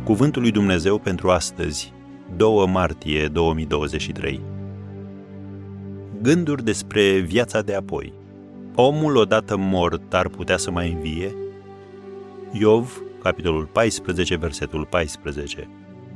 Cuvântul lui Dumnezeu pentru astăzi, 2 martie 2023. Gânduri despre viața de apoi. Omul odată mort ar putea să mai învie? Iov, capitolul 14, versetul 14.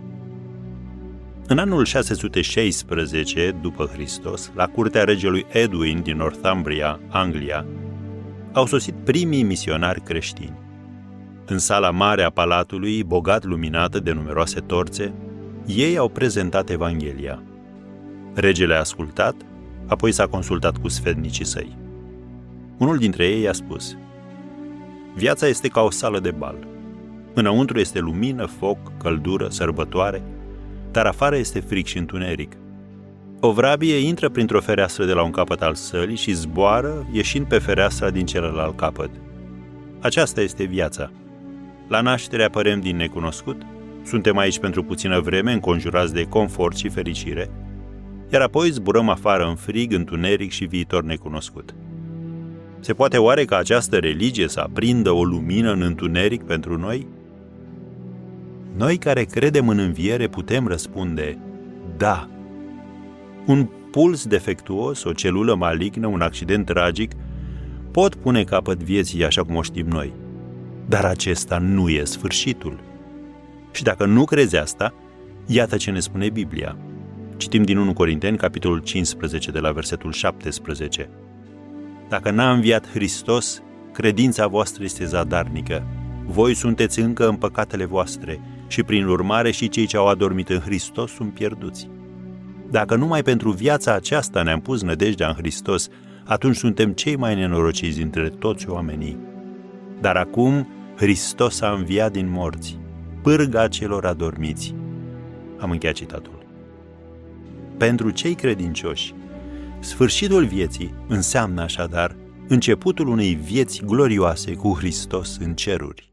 În anul 616 după Hristos, la curtea regelui Edwin din Northumbria, Anglia, au sosit primii misionari creștini. În sala mare a palatului, bogat luminată de numeroase torțe, ei au prezentat Evanghelia. Regele a ascultat, apoi s-a consultat cu sfetnicii săi. Unul dintre ei a spus: viața este ca o sală de bal. Înăuntru este lumină, foc, căldură, sărbătoare, dar afară este fric și întuneric. O vrabie intră printr-o fereastră de la un capăt al sălii și zboară, ieșind pe fereastra din celălalt capăt. Aceasta este viața. La naștere apărem din necunoscut, suntem aici pentru puțină vreme, înconjurați de confort și fericire, iar apoi zburăm afară în frig, întuneric și viitor necunoscut. Se poate oare ca această religie să aprindă o lumină în întuneric pentru noi? Noi care credem în înviere putem răspunde: da. Un puls defectuos, o celulă malignă, un accident tragic pot pune capăt vieții așa cum o știm noi. Dar acesta nu e sfârșitul. Și dacă nu crezi asta, iată ce ne spune Biblia. Citim din 1 Corinteni, capitolul 15, de la versetul 17. Dacă n-a înviat Hristos, credința voastră este zadarnică. Voi sunteți încă în păcatele voastre și prin urmare și cei ce au adormit în Hristos sunt pierduți. Dacă numai pentru viața aceasta ne-am pus nădejdea în Hristos, atunci suntem cei mai nenorociți dintre toți oamenii. Dar acum Hristos a înviat din morți, pârga celor adormiți. Am încheiat citatul. Pentru cei credincioși, sfârșitul vieții înseamnă așadar începutul unei vieți glorioase cu Hristos în ceruri.